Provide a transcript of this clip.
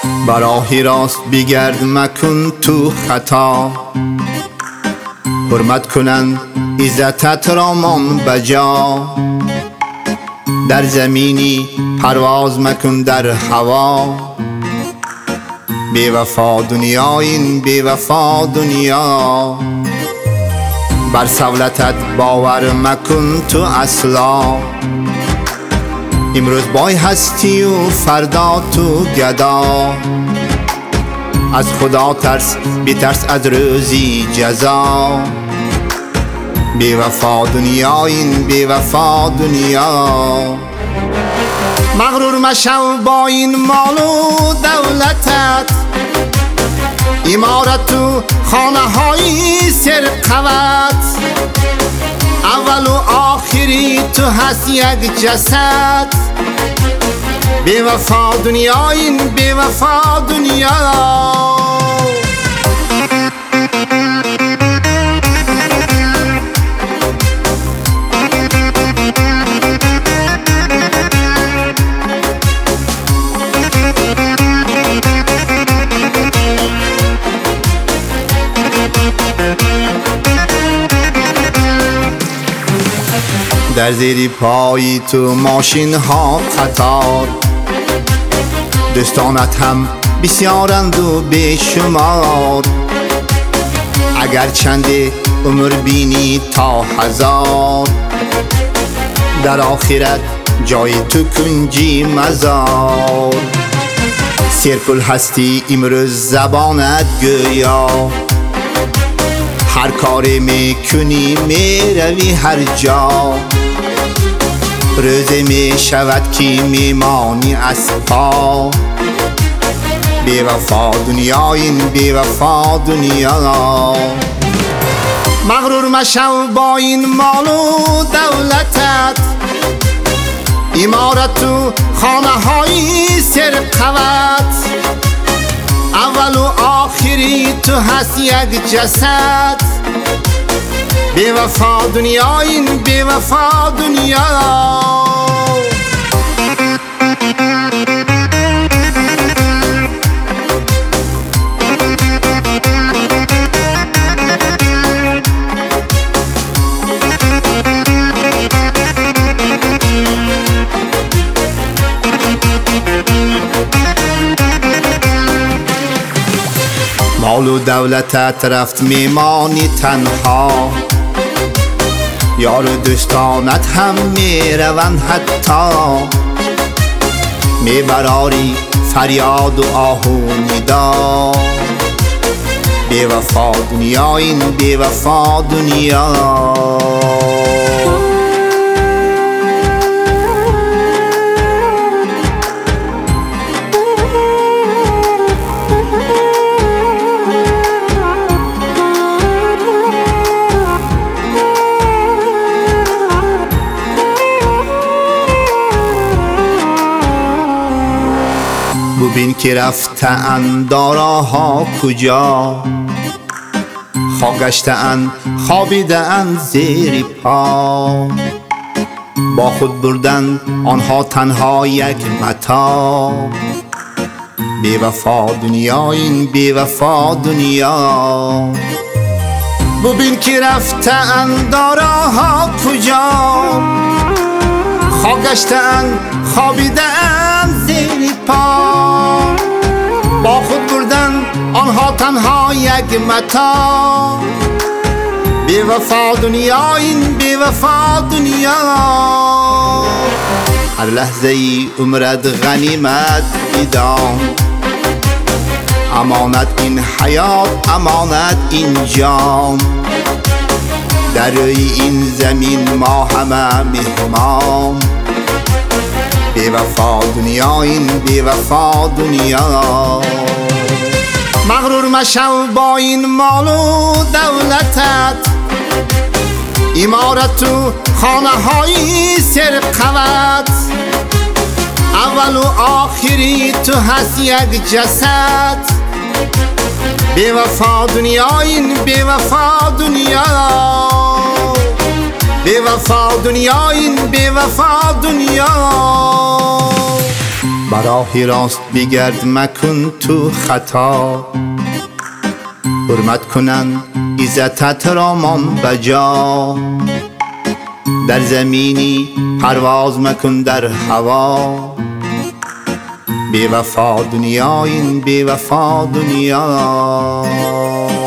براهی راست بگرد مکن تو خطا، حرمت کنند عزتت را مان بجا. در زمینی پرواز مکن در هوا، بی وفا دنیا این بی وفا دنیا. بر سولتت باور مکن تو اصلا، امروز بای هستی و فردا تو گدا. از خدا ترس بترس از روزی جزا، بی وفا دنیا این بی وفا دنیا. مغرور مشو با این مال و دولتت، عمارت و خانه های سرقوت. اول و آخری تو هست یک جسد، بی وفا دنیا این بی وفا دنیا. در زیر پای تو ماشین ها قطار، دوستانت هم بسیارند و بیشمار. اگر چند عمر بینی تا 1000، در آخرت جای تو کنجی مزار. سرکل هستی امروز زبانت گویا، هر کاری میکنی میروی هر جا. روزی میشود که میمانی از پا، بی وفا دنیا این بی وفا دنیا. مغرور مشو با این مال و دولتت، عمارت و خانه های سرقوت. اول و آخری تو هست یک جسد، بی وفا دنیا این بی وفا دنیا. مال و دولتت رفت میمانی تنها، یار و دوستانت هم میروند حتی. میبراری فریاد و آه و ندا، بی وفا دنیا این بی وفا دنیا. ببین که رفته‌اند داراها کجا، خاک گشته‌اند خوابیده‌اند زیر پا. با خود بردند آنها تنها یک متاع، بی وفا دنیا این بی وفا دنیا. ببین که رفته‌اند داراها کجا، خاک گشته‌اند خوابیده‌اند زیر پا. با خود بردن آنها تنها یک متاع، بی وفا دنیا این بی وفا دنیا. هر لحظه ای عمرت غنیمت بدان، امانت این حیات امانت این جان. در روی این زمین ما همه مهمان، بی وفا دنیا این بی وفا دنیا. مغرور مشو با این مال و دولتت، عمارت و خانه های سرقوت. اول و آخری تو هست یک جسد، بی وفا دنیا این بی وفا دنیا. بی وفا دنیا این بی وفا دنیا. براه راست بگرد مکن تو خطا، حرمت کنن عزتت را من بجا. در زمینی پرواز مکن در هوا، بی وفا دنیا این بی وفا دنیا.